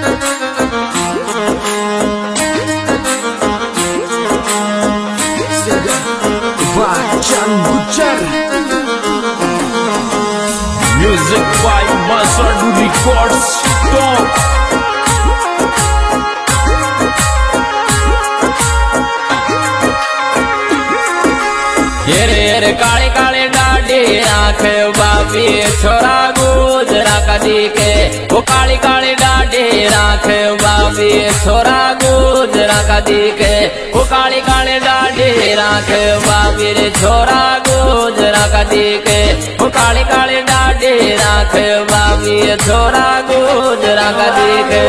Music by Masadu Records. Stop. येरे काले काले daddy आँख बाबी छोरा गुजरा कदी के वो काली काली डाडी आँख बाबी छोरा गुजरा कदी के वो काली काली डाडी आँख बाबी रे छोरा गुजरा कदी के वो काली काली डाडी आँख बाबी छोरा गुजरा कदी के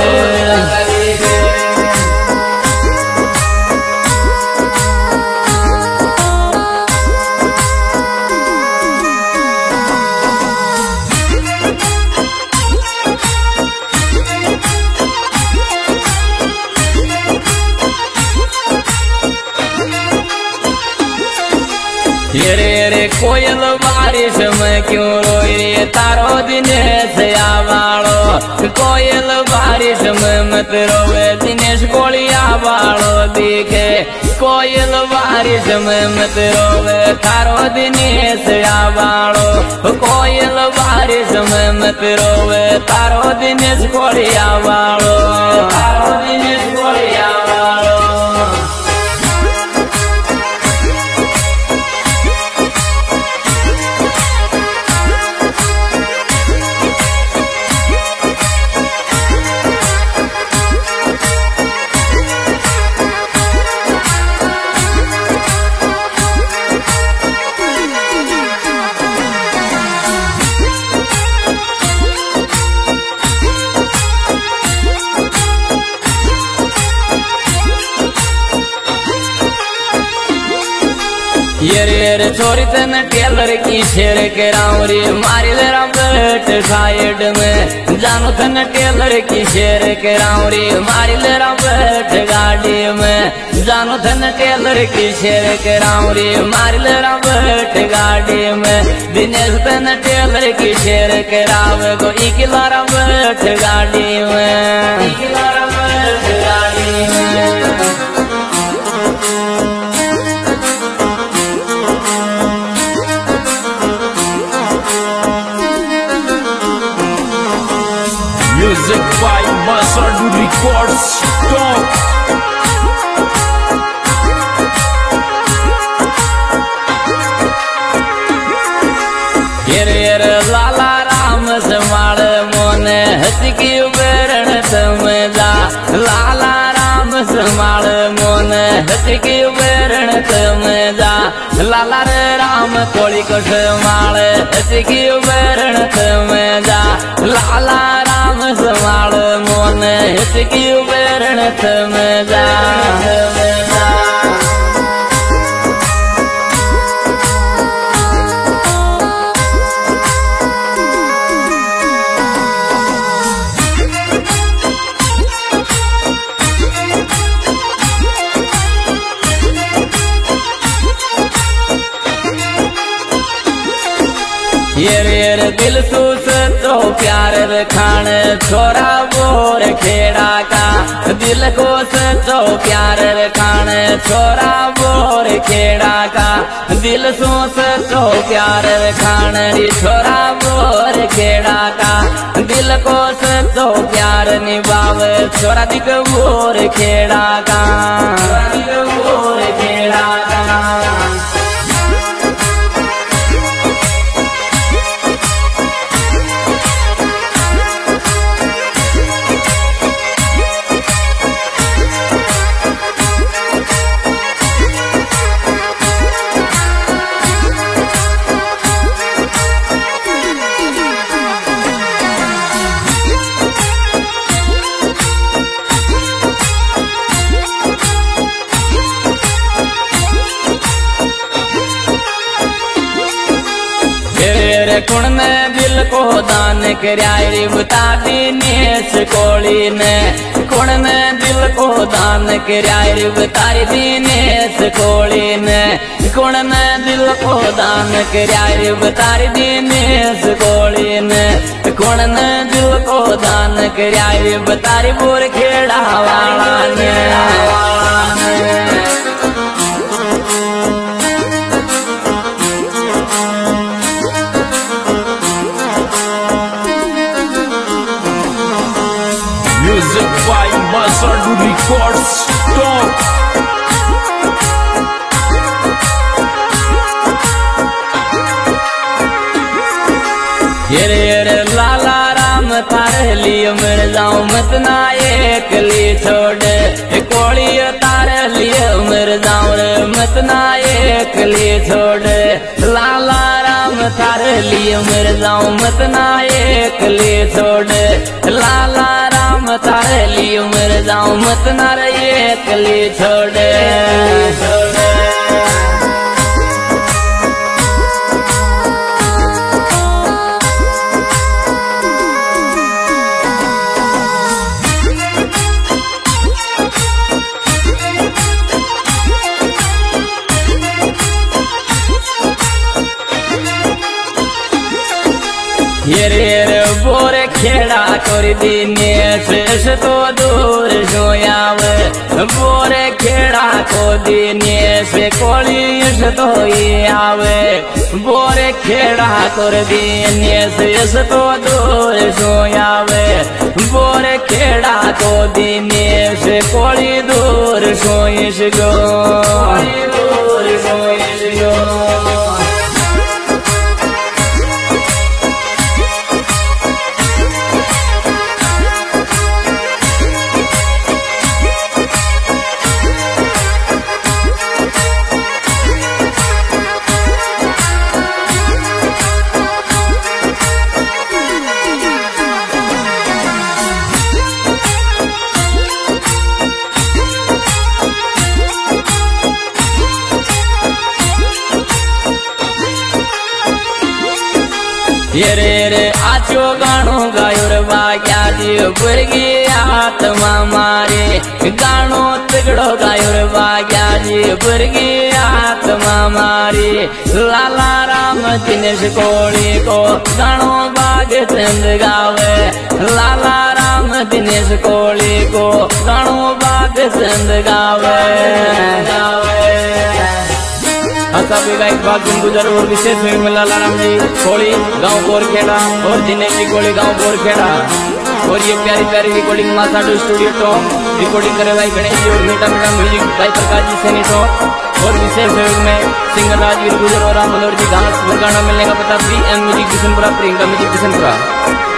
रे कोयल बारिश में क्यों रोई रे तारो दिनेश आवालो कोयल बारिश में मत रोवे दिनेश गोलिया वालो दिखे कोयल बारिश में मत रोवे तारो दिनेश आवालो कोयल बारिश में मत रोवे तारो दिनेश गोलिया वालो तारो दिनेश गोलिया वालो ये छोरी तन टेलर की शेर के रावरी मारी जरा बैठ साइड में जानो तन टेलर की शेर के रावरी मारी जरा बैठ गाड़ी में जानो तन टेलर की शेर के रावरी मारी जरा बैठ गाड़ी में दिनेश तन टेलर की शेर के राव को इकलारा बैठ गाड़ी में इकलारा बैठ गाड़ी में Music by Masadu Records. Stop. येरे लाला राम समाल मोने हसकी बेरण तमजा लाला राम समाल मोने हसकी बेरण तमजा लाला रे राम कोली को समाल हसकी बेरण तमजा लाला राम समाल मोने हसकी बेरण तमजा ये दिल सूस तो प्यार रखान छोरा बोर खेड़ा का दिल को तो प्यार रखान छोरा बोर खेड़ा का दिल सूस तो प्यार रखान छोरा बोर खेड़ा का दिल को तो प्यार निभाव छोरा दिख बोर खेड़ा का बोर खेड़ा का को दान करया रे बता दिनेश कोली ने कौन ने दिल को दान करया रे बता दिनेश कोली ने कौन ने दिल को दान करया रे बता दिनेश कोली ने कौन ने दिल को दान करया रे बता बोर खेड़ा वाला ने Music by Masadu Records. Stop. येरे येरे लाला राम तारे लिए मर जाऊं मत ना एक ली छोड़ कोड़ी तारे लिए मर जाऊं रे मत ना एक ली छोड़ लाला राम तारे लिए मर जाऊं मत ना एक ली छोड़ लाला राम तारे लिए मर जाऊं मत ना रे एक ली छोड़ येरे बोरे खेड़ा कर दिनेश तो दूर जोयावे बोरे खेड़ा को दिनेश कोलिश तो ये आवे बोरे खेड़ा कर दिनेश तो दूर जोयावे बोरे खेड़ा को दिनेश कोली दूर सोइश गो दूर सोइश गो येरे रे आचो गाणो गायो रे बाग्या जी बुरगी आत्मा मारे गाणो तगड़ो गायो रे बाग्या जी बुरगी आत्मा मारे लाला राम दिनेश कोली को गाणो बाग चंद गावे लाला राम दिनेश कोली को गाणो बाग चंद गावे सभी गायक भाग दिन गुजर और विशेष में लाला राम जी कोली गांव बोरखेड़ा और दिनेश जी कोली गांव बोरखेड़ा और ये प्यारी प्यारी recording Masadu studio top recording करे भाई गणेश जी और मीठा मीठा म्यूजिक भाई प्रकाश जी सैनी टॉप और विशेष में सिंगर राजवीर गुजर और राम मनोहर जी घास गाना मिलने का पता 3M music Kishanpura Priyanka music Kishanpura.